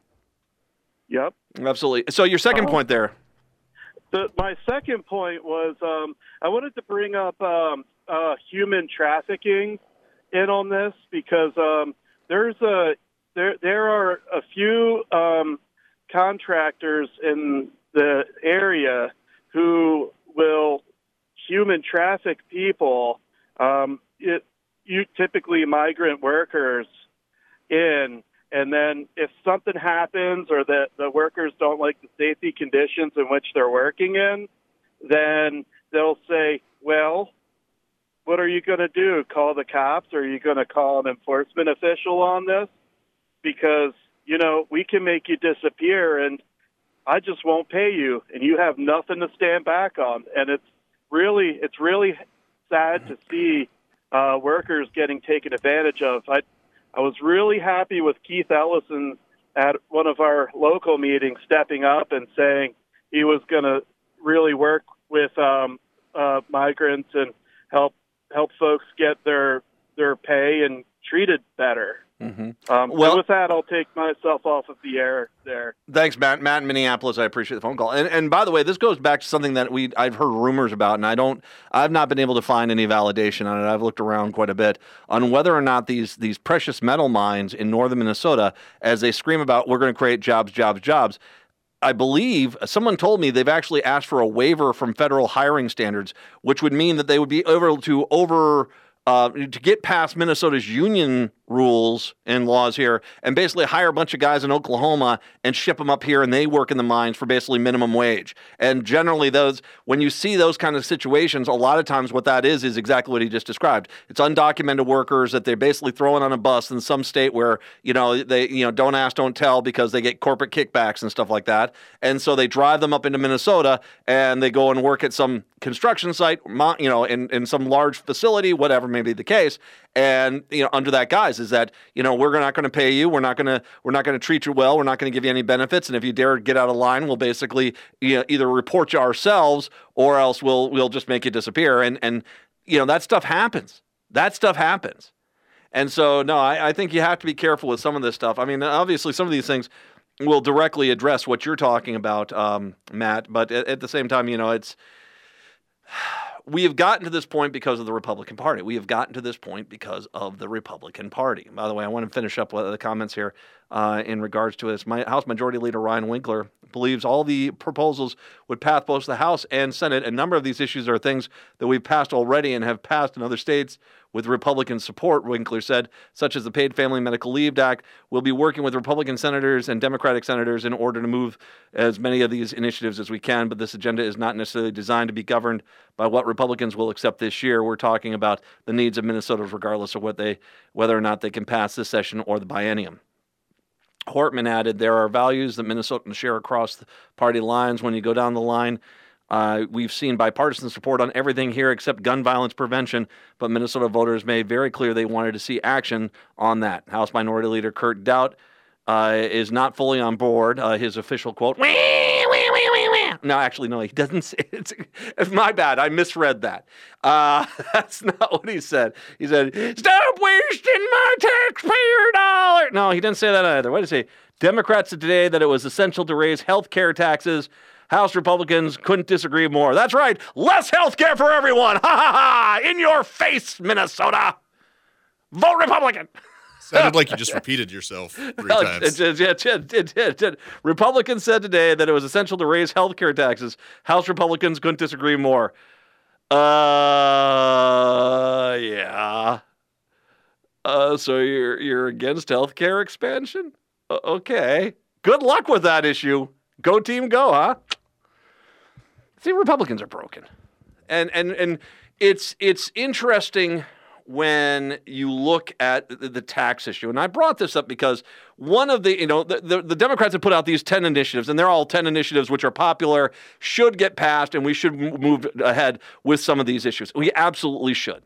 Yep. Absolutely. So your second Oh. point there. The, my second point was um, I wanted to bring up um, uh, human trafficking in on this because um, there's a there there are a few um, contractors in the area who will human traffic people. Um, it you typically migrant workers in. And then if something happens or the, the workers don't like the safety conditions in which they're working in, then they'll say, well, what are you going to do? Call the cops? Or are you going to call an enforcement official on this? Because, you know, we can make you disappear and I just won't pay you and you have nothing to stand back on. And it's really, it's really sad to see uh, workers getting taken advantage of. I, I was really happy with Keith Ellison at one of our local meetings stepping up and saying he was going to really work with um, uh, migrants and help help folks get their their pay and treated better. Mm-hmm. Um, Well- and with that, I'll take myself off of the air there. Thanks, Matt. Matt in Minneapolis. I appreciate the phone call. And and by the way, this goes back to something that we I've heard rumors about, and I don't I've not been able to find any validation on it. I've looked around quite a bit on whether or not these these precious metal mines in northern Minnesota, as they scream about, we're going to create jobs, jobs, jobs. I believe someone told me they've actually asked for a waiver from federal hiring standards, which would mean that they would be able to over uh, to get past Minnesota's union rules and laws here and basically hire a bunch of guys in Oklahoma and ship them up here and they work in the mines for basically minimum wage. And generally those, when you see those kind of situations, a lot of times what that is is exactly what he just described. It's undocumented workers that they're basically throwing on a bus in some state where, you know, they, you know, don't ask, don't tell because they get corporate kickbacks and stuff like that. And so they drive them up into Minnesota and they go and work at some construction site, you know, in, in some large facility, whatever may be the case. And, you know, under that guise is that, you know, we're not going to pay you. We're not going to, we're not going to treat you well. We're not going to give you any benefits. And if you dare get out of line, we'll basically, you know, either report you ourselves or else we'll, we'll just make you disappear. And, and, you know, that stuff happens. That stuff happens. And so, no, I, I think you have to be careful with some of this stuff. I mean, obviously some of these things will directly address what you're talking about, um, Matt, but at, at the same time, you know, it's, we have gotten to this point because of the Republican Party. We have gotten to this point because of the Republican Party. By the way, I want to finish up with the comments here uh, in regards to this. My House Majority Leader Ryan Winkler believes all the proposals would pass both the House and Senate. A number of these issues are things that we've passed already and have passed in other states with Republican support, Winkler said, such as the Paid Family Medical Leave Act. We'll be working with Republican senators and Democratic senators in order to move as many of these initiatives as we can, but this agenda is not necessarily designed to be governed by what Republicans will accept this year. We're talking about the needs of Minnesotans regardless of what they, whether or not they can pass this session or the biennium. Hortman added, there are values that Minnesotans share across the party lines. When you go down the line, Uh, we've seen bipartisan support on everything here except gun violence prevention, but Minnesota voters made very clear they wanted to see action on that. House Minority Leader Kurt Doudt uh, is not fully on board. Uh, his official quote, wah, wah, wah, wah, wah. No, actually, no, he doesn't say it. It's my bad. I misread that. Uh, that's not what he said. He said, stop wasting my taxpayer dollar. No, he didn't say that either. What did he say? Democrats said today that it was essential to raise health care taxes. House Republicans couldn't disagree more. That's right. Less health care for everyone. Ha ha ha. In your face, Minnesota. Vote Republican. Sounded like you just repeated yourself three No, times. It, it, it, it, it, it. Republicans said today that it was essential to raise health care taxes. House Republicans couldn't disagree more. Uh, yeah. Uh, so you're you're against health care expansion? Uh, okay. Good luck with that issue. Go team, go, huh? See, Republicans are broken, and and and it's it's interesting when you look at the, the tax issue. And I brought this up because one of the you know the, the the Democrats have put out these ten initiatives, and they're all ten initiatives which are popular, should get passed, and we should move ahead with some of these issues. We absolutely should.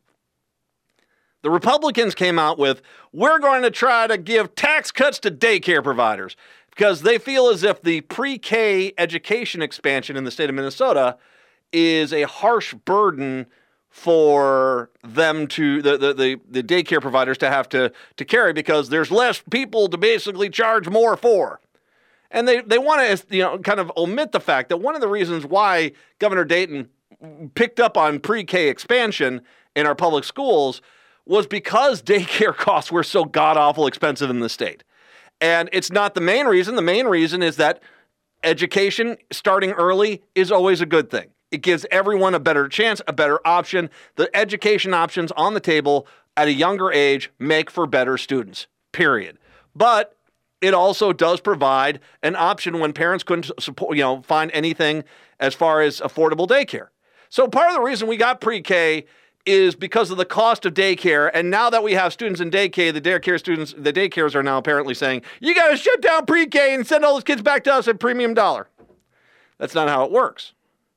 The Republicans came out with, we're going to try to give tax cuts to daycare providers, because they feel as if the pre-K education expansion in the state of Minnesota is a harsh burden for them to, the, the, the, the daycare providers to have to, to carry, because there's less people to basically charge more for. And they, they want to, you know, kind of omit the fact that one of the reasons why Governor Dayton picked up on pre-K expansion in our public schools was because daycare costs were so god-awful expensive in the state. And it's not the main reason. The main reason is that education starting early is always a good thing. It gives everyone a better chance, a better option. The education options on the table at a younger age make for better students, period. But it also does provide an option when parents couldn't support, you know, find anything as far as affordable daycare. So part of the reason we got pre-K is because of the cost of daycare. And now that we have students in daycare, the daycare students, the daycares are now apparently saying, you got to shut down pre-K and send all those kids back to us at premium dollar. That's not how it works.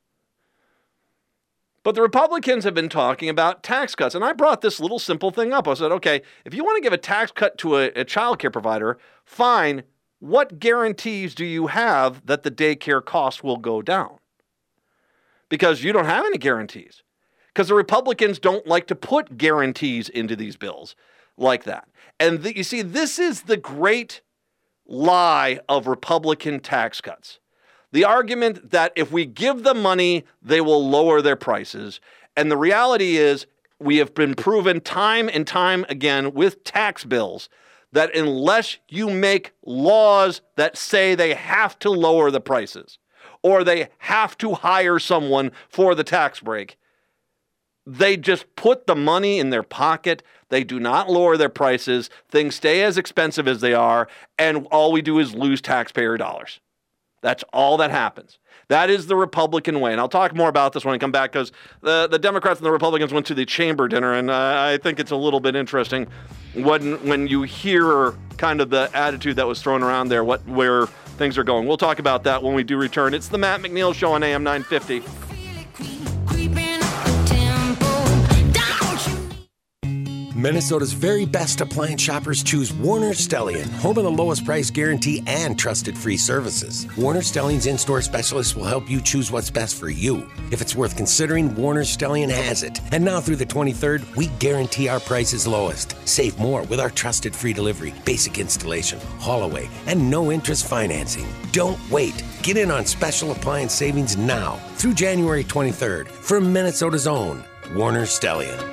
But the Republicans have been talking about tax cuts. And I brought this little simple thing up. I said, okay, if you want to give a tax cut to a, a child care provider, fine. What guarantees do you have that the daycare costs will go down? Because you don't have any guarantees. Because the Republicans don't like to put guarantees into these bills like that. And the, you see, this is the great lie of Republican tax cuts. The argument that if we give them money, they will lower their prices. And the reality is, we have been proven time and time again with tax bills that unless you make laws that say they have to lower the prices or they have to hire someone for the tax break, they just put the money in their pocket. They do not lower their prices. Things stay as expensive as they are, and all we do is lose taxpayer dollars. That's all that happens. That is the Republican way. And I'll talk more about this when I come back, because the, the Democrats and the Republicans went to the chamber dinner, and uh, I think it's a little bit interesting when when you hear kind of the attitude that was thrown around there, what where things are going. We'll talk about that when we do return. It's the Matt McNeil Show on A M nine fifty. Minnesota's very best appliance shoppers choose Warner Stellian, home of the lowest price guarantee and trusted free services. Warner Stellian's in-store specialists will help you choose what's best for you. If it's worth considering, Warner Stellian has it. And now through the twenty-third, we guarantee our price is lowest. Save more with our trusted free delivery, basic installation, haul away, and no interest financing. Don't wait. Get in on special appliance savings now through January twenty-third from Minnesota's own Warner Stellian.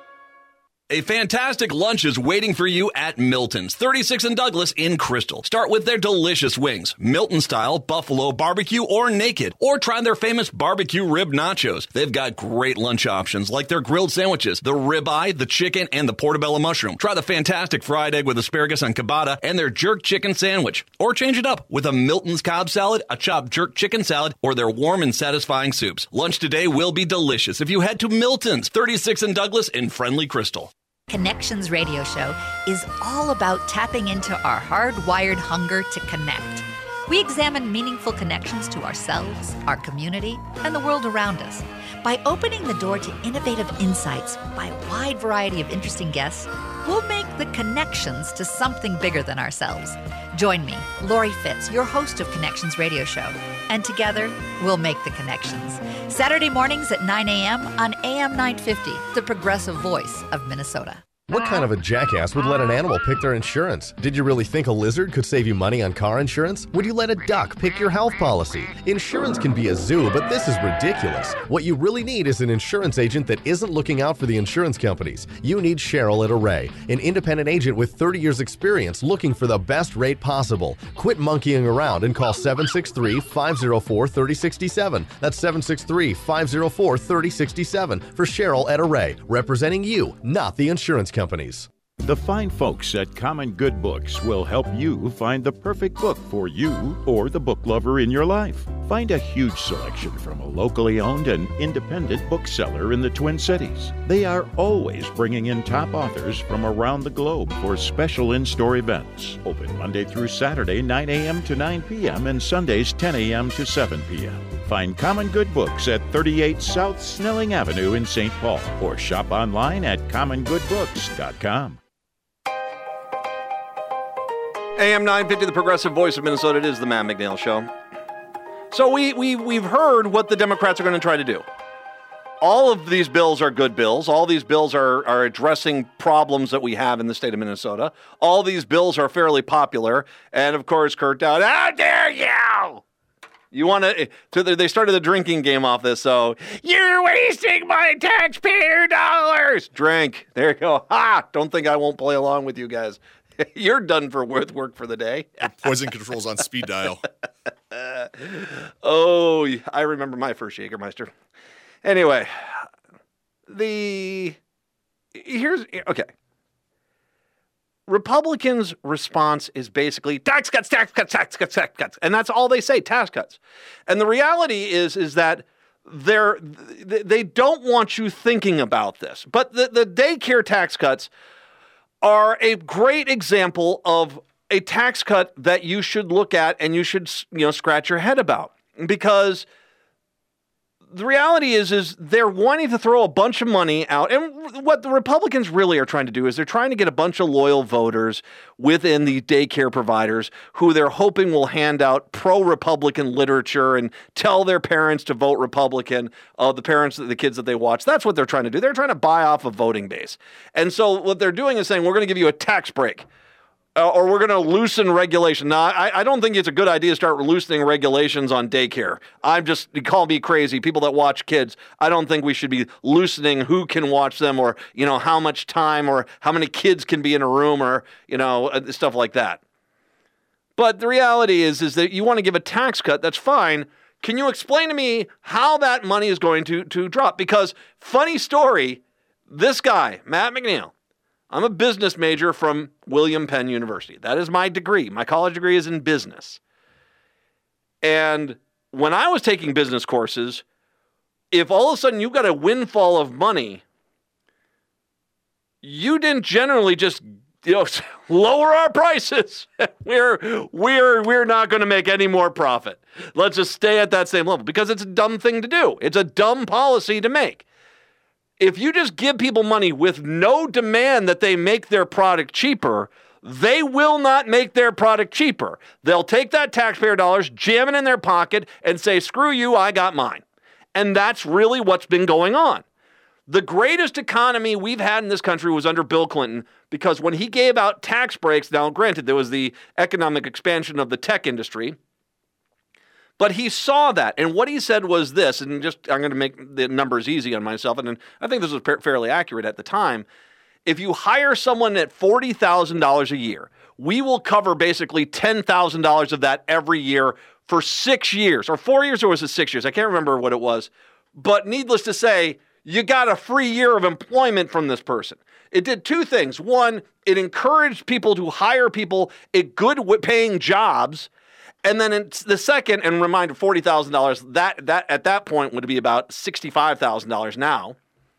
A fantastic lunch is waiting for you at Milton's, thirty-six and Douglas in Crystal. Start with their delicious wings, Milton style, buffalo, barbecue, or naked. Or try their famous barbecue rib nachos. They've got great lunch options like their grilled sandwiches, the ribeye, the chicken, and the portobello mushroom. Try the fantastic fried egg with asparagus and ciabatta and their jerk chicken sandwich. Or change it up with a Milton's Cobb salad, a chopped jerk chicken salad, or their warm and satisfying soups. Lunch today will be delicious if you head to Milton's, thirty-six and Douglas in friendly Crystal. Connections Radio Show is all about tapping into our hardwired hunger to connect. We examine meaningful connections to ourselves, our community, and the world around us. By opening the door to innovative insights by a wide variety of interesting guests, we'll make the connections to something bigger than ourselves. Join me, Lori Fitz, your host of Connections Radio Show, and together we'll make the connections. Saturday mornings at nine a.m. on A M nine fifty, the progressive voice of Minnesota. What kind of a jackass would let an animal pick their insurance? Did you really think a lizard could save you money on car insurance? Would you let a duck pick your health policy? Insurance can be a zoo, but this is ridiculous. What you really need is an insurance agent that isn't looking out for the insurance companies. You need Cheryl at Array, an independent agent with thirty years experience looking for the best rate possible. Quit monkeying around and call seven six three, five zero four, three zero six seven. That's seven six three, five zero four, three zero six seven for Cheryl at Array, representing you, not the insurance company. companies. The fine folks at Common Good Books will help you find the perfect book for you or the book lover in your life. Find a huge selection from a locally owned and independent bookseller in the Twin Cities. They are always bringing in top authors from around the globe for special in-store events. Open Monday through Saturday, nine a.m. to nine p.m. and Sundays, ten a.m. to seven p.m. Find Common Good Books at thirty-eight South Snelling Avenue in Saint Paul or shop online at common good books dot com. A M nine fifty, the progressive voice of Minnesota. It is the Matt McNeil Show. So we, we, we've heard what the Democrats are going to try to do. All of these bills are good bills. All these bills are, are addressing problems that we have in the state of Minnesota. All these bills are fairly popular. And, of course, Kurt Dowd, how dare you! You want to, they started the drinking game off this, so, you're wasting my taxpayer dollars! Drink. There you go. Ha! Don't think I won't play along with you guys. You're done for with work for the day. Poison controls on speed dial. Oh, I remember my first Jägermeister. Anyway, the here's okay. Republicans' response is basically tax cuts, tax cuts, tax cuts, tax cuts, and that's all they say: tax cuts. And the reality is, is that they're they don't want you thinking about this. But the the daycare tax cuts are a great example of a tax cut that you should look at and you should, you know, scratch your head about. Because the reality is, is they're wanting to throw a bunch of money out. And what the Republicans really are trying to do is they're trying to get a bunch of loyal voters within the daycare providers who they're hoping will hand out pro-Republican literature and tell their parents to vote Republican, uh, the parents, the kids that they watch. That's what they're trying to do. They're trying to buy off a voting base. And so what they're doing is saying, we're going to give you a tax break. Uh, or we're going to loosen regulation. Now, I, I don't think it's a good idea to start loosening regulations on daycare. I'm just, you call me crazy, people that watch kids. I don't think we should be loosening who can watch them or, you know, how much time or how many kids can be in a room or, you know, uh, stuff like that. But the reality is, is that you want to give a tax cut, that's fine. Can you explain to me how that money is going to, to drop? Because, funny story, this guy, Matt McNeil, I'm a business major from William Penn University. That is my degree. My college degree is in business. And when I was taking business courses, if all of a sudden you got a windfall of money, you didn't generally just, you know, lower our prices. we're we're we're not going to make any more profit. Let's just stay at that same level because it's a dumb thing to do. It's a dumb policy to make. If you just give people money with no demand that they make their product cheaper, they will not make their product cheaper. They'll take that taxpayer dollars, jam it in their pocket, and say, screw you, I got mine. And that's really what's been going on. The greatest economy we've had in this country was under Bill Clinton, because when he gave out tax breaks, now granted, there was the economic expansion of the tech industry, but he saw that. And what he said was this, and just I'm going to make the numbers easy on myself, and I think this was fairly accurate at the time. If you hire someone at forty thousand dollars a year, we will cover basically ten thousand dollars of that every year for six years, or four years, or was it six years? I can't remember what it was. But needless to say, you got a free year of employment from this person. It did two things. One, it encouraged people to hire people at good paying jobs. And then it's the second, and reminder, forty thousand dollars, that, that at that point would be about sixty-five thousand dollars now.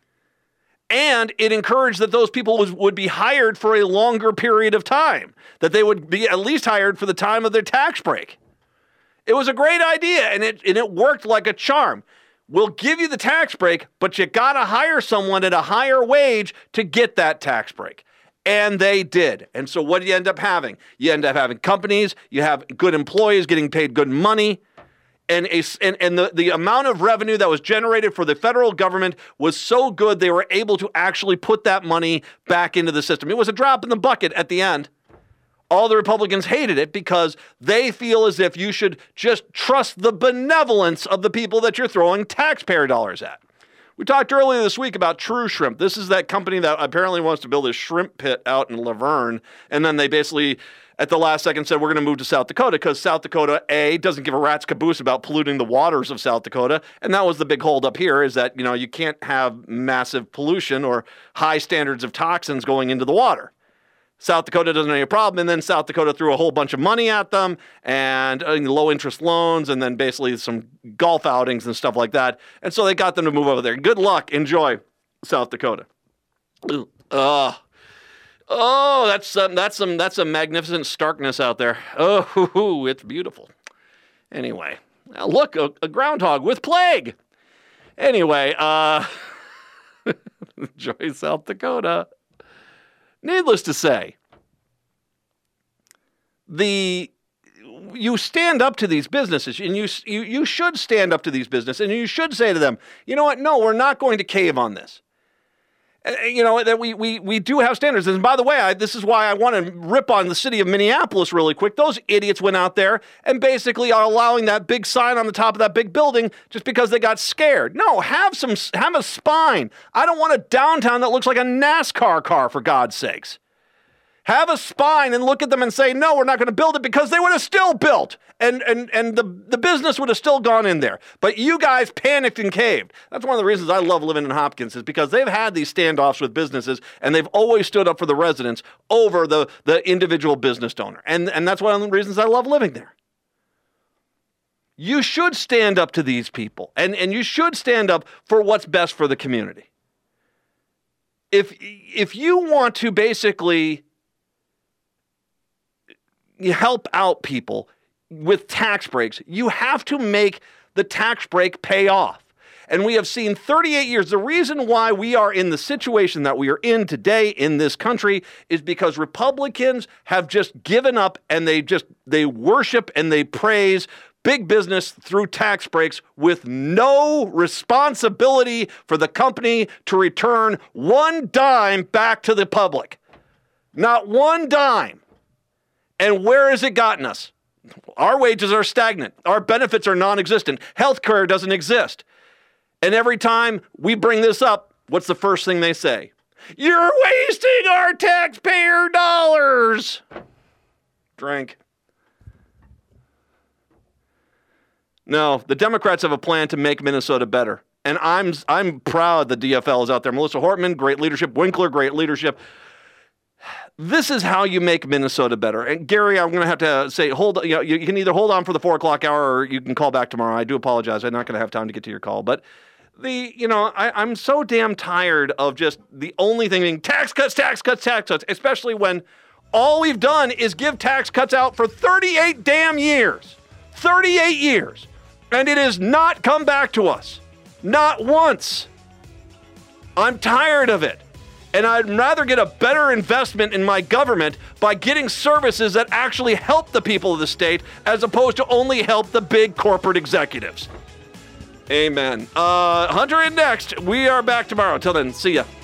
And it encouraged that those people was, would be hired for a longer period of time, that they would be at least hired for the time of their tax break. It was a great idea, and it, and it worked like a charm. We'll give you the tax break, but you got to hire someone at a higher wage to get that tax break. And they did. And so what do you end up having? You end up having companies, you have good employees getting paid good money, and a, and, and the, the amount of revenue that was generated for the federal government was so good they were able to actually put that money back into the system. It was a drop in the bucket at the end. All the Republicans hated it because they feel as if you should just trust the benevolence of the people that you're throwing taxpayer dollars at. We talked earlier this week about True Shrimp. This is that company that apparently wants to build a shrimp pit out in Laverne, and then they basically, at the last second, said, we're going to move to South Dakota because South Dakota, A, doesn't give a rat's caboose about polluting the waters of South Dakota, and that was the big hold up here, is that, you know, you can't have massive pollution or high standards of toxins going into the water. South Dakota doesn't have any problem, and then South Dakota threw a whole bunch of money at them and uh, low-interest loans and then basically some golf outings and stuff like that. And so they got them to move over there. Good luck. Enjoy South Dakota. Uh, oh, that's some, that's some, that's some magnificent starkness out there. Oh, it's beautiful. Anyway, now look, a, a groundhog with plague. Anyway, uh, enjoy South Dakota. Needless to say, the you stand up to these businesses, and you, you you should stand up to these businesses, and you should say to them, you know what? No, we're not going to cave on this. Uh, you know that we we we do have standards. And by the way, I, this is why I want to rip on the city of Minneapolis really quick. Those idiots went out there and basically are allowing that big sign on the top of that big building just because they got scared. No, have some have a spine. I don't want a downtown that looks like a NASCAR car, for God's sakes. Have a spine and look at them and say, no, we're not going to build it, because they would have still built, and and and the, the business would have still gone in there. But you guys panicked and caved. That's one of the reasons I love living in Hopkins, is because they've had these standoffs with businesses, and they've always stood up for the residents over the, the individual business owner. And, and that's one of the reasons I love living there. You should stand up to these people, and, and you should stand up for what's best for the community. If if you want to basically you help out people with tax breaks, you have to make the tax break pay off. And we have seen thirty-eight years. The reason why we are in the situation that we are in today in this country is because Republicans have just given up, and they just, they worship and they praise big business through tax breaks with no responsibility for the company to return one dime back to the public. Not one dime. And where has it gotten us? Our wages are stagnant. Our benefits are non-existent. Healthcare doesn't exist. And every time we bring this up, what's the first thing they say? You're wasting our taxpayer dollars. Drink. No, the Democrats have a plan to make Minnesota better. And I'm I'm proud the D F L is out there. Melissa Hortman, great leadership. Winkler, great leadership. This is how you make Minnesota better. And Gary, I'm going to have to say, hold. You know, you can either hold on for the four o'clock hour, or you can call back tomorrow. I do apologize. I'm not going to have time to get to your call. But the, you know, I, I'm so damn tired of just the only thing being tax cuts, tax cuts, tax cuts, especially when all we've done is give tax cuts out for thirty-eight damn years. thirty-eight years. And it has not come back to us. Not once. I'm tired of it. And I'd rather get a better investment in my government by getting services that actually help the people of the state as opposed to only help the big corporate executives. Amen. Uh, Hunter in next. We are back tomorrow. Until then, see ya.